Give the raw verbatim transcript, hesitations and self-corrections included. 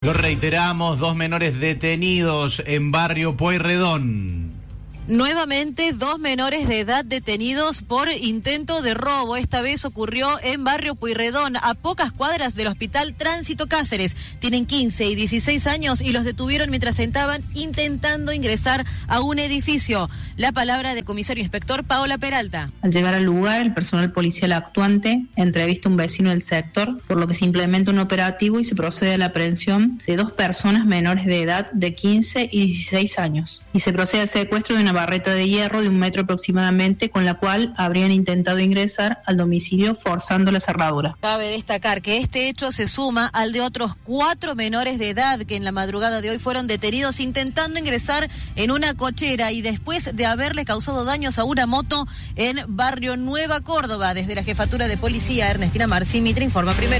Lo reiteramos, dos menores detenidos en barrio Pueyrredón. Nuevamente, dos menores de edad detenidos por intento de robo. Esta vez ocurrió en barrio Pueyrredón, a pocas cuadras del Hospital Tránsito Cáceres. Tienen quince y dieciséis años y los detuvieron mientras estaban intentando ingresar a un edificio. La palabra del comisario inspector Paola Peralta. Al llegar al lugar, el personal policial actuante entrevista a un vecino del sector, por lo que se implementa un operativo y se procede a la aprehensión de dos personas menores de edad de quince y dieciséis años. Y se procede al secuestro de una barreta de hierro de un metro aproximadamente, con la cual habrían intentado ingresar al domicilio forzando la cerradura. Cabe destacar que este hecho se suma al de otros cuatro menores de edad que en la madrugada de hoy fueron detenidos intentando ingresar en una cochera y después de haberle causado daños a una moto en barrio Nueva Córdoba. Desde la Jefatura de Policía, Ernestina Marcí, Mitre informa primero.